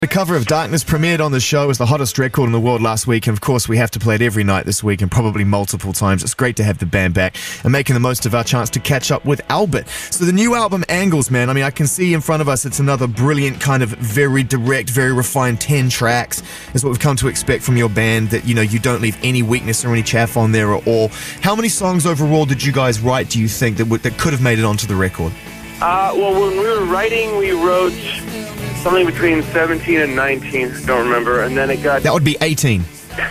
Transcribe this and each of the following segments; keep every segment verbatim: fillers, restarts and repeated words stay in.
The cover of Darkness premiered on the show as the hottest record in the world last week, and of course we have to play it every night this week and probably multiple times. It's great to have the band back and making the most of our chance to catch up with Albert. So the new album, Angles, man, I mean, I can see in front of us it's another brilliant kind of very direct, very refined ten tracks is what we've come to expect from your band, that, you know, you don't leave any weakness or any chaff on there at all. How many songs overall did you guys write, do you think, that, would, that could have made it onto the record? Uh, well, when we were writing, we wrote something between seventeen and nineteen, don't remember, and then it got... That would be eighteen.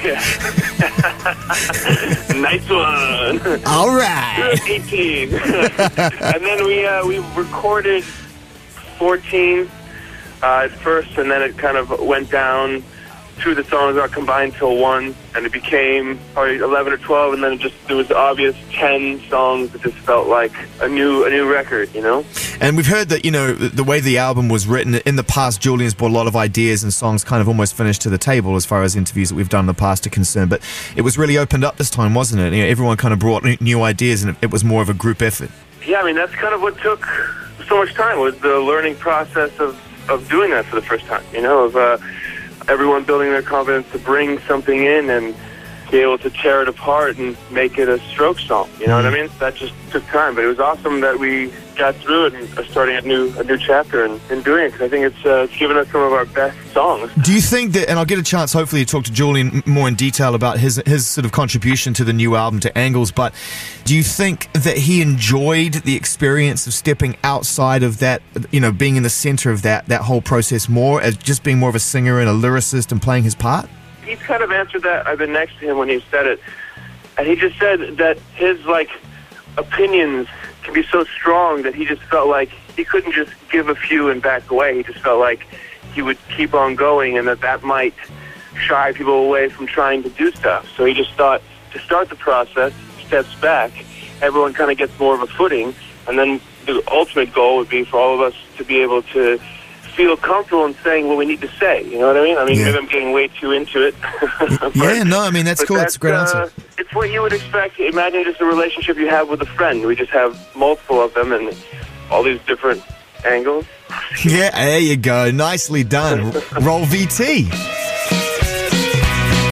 Nice one. All right. eighteen. And then we uh, we recorded fourteen uh, at first, and then it kind of went down. Two of the songs got combined till one, and it became probably eleven or twelve, and then it just there was obvious ten songs that just felt like a new a new record, you know? And we've heard that, you know, the way the album was written, in the past, Julian's brought a lot of ideas and songs kind of almost finished to the table as far as interviews that we've done in the past are concerned, but it was really opened up this time, wasn't it? You know, everyone kind of brought new ideas, and it was more of a group effort. Yeah, I mean, that's kind of what took so much time, was the learning process of, of doing that for the first time, you know, of... Uh, everyone building their confidence to bring something in and be able to tear it apart and make it a stroke song. You know what I mean? That just took time, but it was awesome that we got through it and are starting a new a new chapter and, and doing it, because I think it's, uh, it's given us some of our best songs. Do you think that, and I'll get a chance hopefully to talk to Julian more in detail about his his sort of contribution to the new album, to Angles, but do you think that he enjoyed the experience of stepping outside of that, you know, being in the center of that, that whole process more, as just being more of a singer and a lyricist and playing his part? He's kind of answered that. I've been next to him when he said it, and he just said that his, like, opinions can be so strong that he just felt like he couldn't just give a few and back away. He just felt like he would keep on going, and that that might shy people away from trying to do stuff. So he just thought to start the process, steps back, everyone kind of gets more of a footing, and then the ultimate goal would be for all of us to be able to feel comfortable in saying what we need to say. You know what I mean? I mean, yeah. Maybe I'm getting way too into it. but, yeah, no, I mean, that's cool. That's, it's a great answer. Uh, it's what you would expect. Imagine just a relationship you have with a friend. We just have multiple of them and all these different angles. Yeah, there you go. Nicely done. Roll V T.